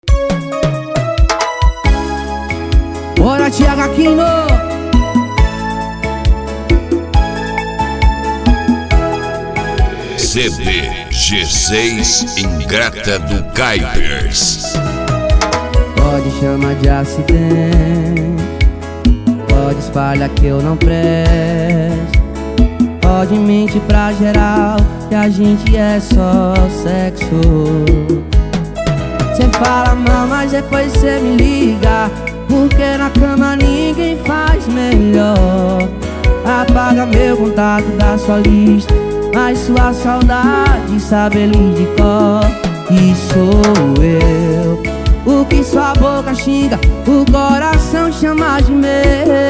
Bora, Thiago Aquino! CD G6 Ingrata do Kaipers. Pode chamar de acidente, pode espalhar que eu não presto, pode mentir pra geral que a gente é só sexo. Cê fala mal, mas depois cê me liga, porque na cama ninguém faz melhor. Apaga meu contato da sua lista, mas sua saudade sabe ele de cor. E sou eu, o que sua boca xinga, o coração chama de meu.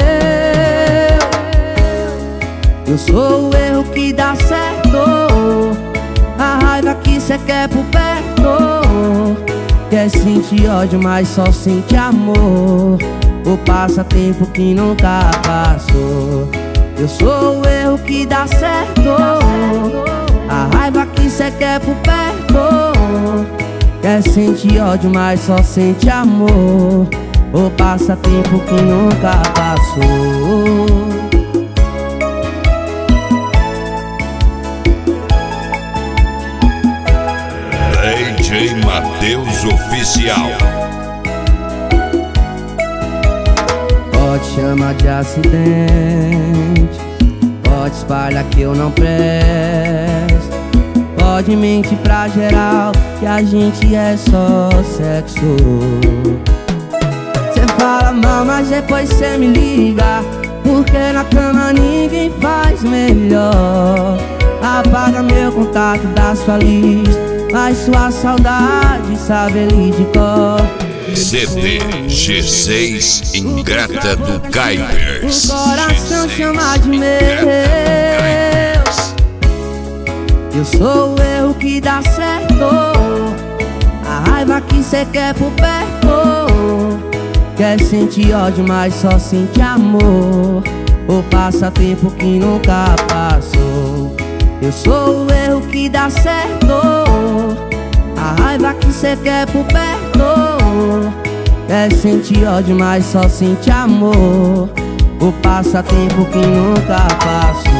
Eu sou o erro que dá certo, a raiva que cê quer por perto. Quer sentir ódio, mas só sente amor, o passatempo que nunca passou. Eu sou o erro que dá certo, a raiva que cê quer por perto. Quer sentir ódio, mas só sente amor, o passatempo que nunca passou. DJ Matheus Oficial. Pode chamar de acidente, pode espalhar que eu não presto, pode mentir pra geral que a gente é só sexo. Cê fala mal, mas depois cê me liga, porque na cama ninguém faz melhor. Apaga meu contato da sua lista, mas sua saudade sabe ele de cor. CD G6 Ingrata do Kaipers. O coração chama de meu. Eu sou o erro que dá certo, a raiva que cê quer por perto. Quer sentir ódio, mas só sente amor, o passatempo que nunca passou. Eu sou o erro que dá certo, a raiva que cê quer por perto. Quer sentir ódio, mas só sente amor, o passatempo que nunca passou.